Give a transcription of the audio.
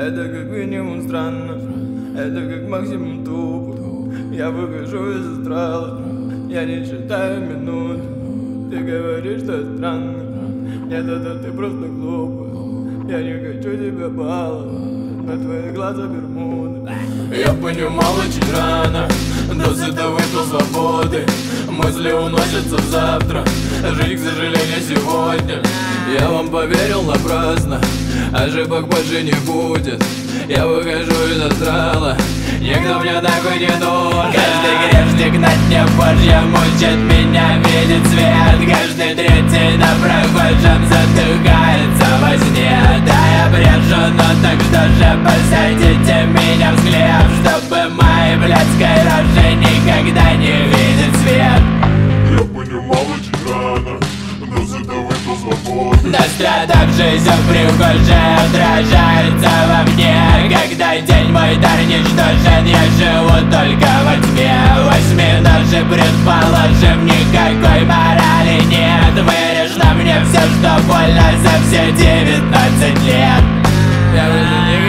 Это как минимум странно, это как максимум тупо. Я выхожу из астрала, я не считаю минут. Ты говоришь, что это странно, нет, это ты просто глупый. Я не хочу тебя баловать, на твои глаза бермуды. Я понимал очень рано, досыта выпил свободы. Мысли уносятся в завтра, жизнь, к сожалению, сегодня. Я вам поверил напрасно, ошибок больше не будет. Я выхожу из астрала, никто мне такой не нужен. Каждый грешник на дне Божьем мучит меня, видит свет. Каждый третий на прохожем затыкается во сне. Да, я брешу, но так что же, посадите меня в склеп, чтобы мои блядской рожи никогда не видит свет. Я понимал очень рано, но зато выпил свободу. Настрадав жизнь в прихожей отражается во мне. Когда день мой дар ничтожен, я живу только во тьме. Возьми наши, предположим, никакой морали нет. Вырежь на мне все, что больно за все 19 лет. Я уже не